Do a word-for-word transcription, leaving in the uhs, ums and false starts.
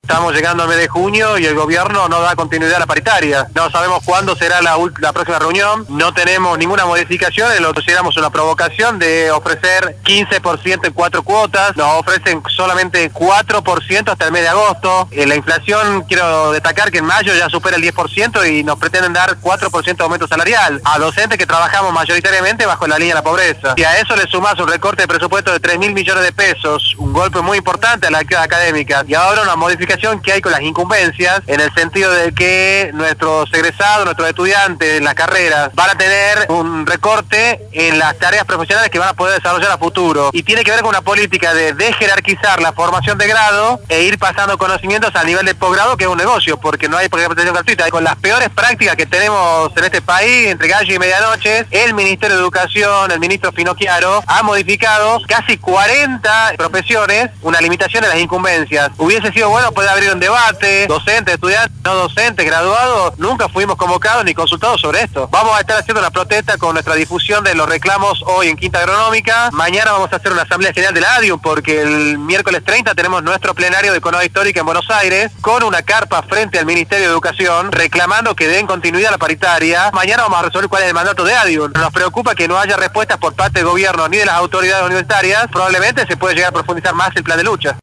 Estamos llegando al mes de junio y el gobierno no da continuidad a la paritaria. No sabemos cuándo será la, la próxima reunión, no tenemos ninguna modificación, en lo que consideramos una provocación de ofrecer quince por ciento en cuatro cuotas, nos ofrecen solamente cuatro por ciento hasta el mes de agosto. En la inflación, quiero destacar que en mayo ya supera el diez por ciento y nos pretenden dar cuatro por ciento de aumento salarial a docentes que trabajamos mayoritariamente bajo la línea de la pobreza. Y a eso le sumás un recorte de presupuesto de tres mil millones de pesos, un golpe muy importante a la actividad académica. Y ahora una modificación que hay con las incumbencias, en el sentido de que nuestros egresados, nuestros estudiantes en las carreras, van a tener un recorte en las tareas profesionales que van a poder desarrollar a futuro. Y tiene que ver con una política de desjerarquizar la formación de grado e ir pasando conocimientos al nivel de posgrado, que es un negocio, porque no hay preparación gratuita. Con las peores prácticas que tenemos en este país, entre gallo y medianoche, el Ministerio de Educación, el ministro Finocchiaro, ha modificado casi cuarenta profesiones, una limitación en las incumbencias. Hubiese sido bueno poder abrir un debate, docentes, estudiantes, no docentes, graduados, nunca fuimos convocados ni consultados sobre esto. Vamos a estar haciendo una protesta con nuestra difusión de los reclamos hoy en Quinta Agronómica. Mañana vamos a hacer una asamblea general de la ADIUM, porque el miércoles treinta tenemos nuestro plenario de Economía Histórica en Buenos Aires, con una carpa frente al Ministerio de Educación, reclamando que den continuidad a la paritaria. Mañana vamos a resolver cuál es el mandato de ADIUM. Nos preocupa que no haya respuestas por parte del gobierno ni de las autoridades universitarias. Probablemente se puede llegar a profundizar más el plan de lucha.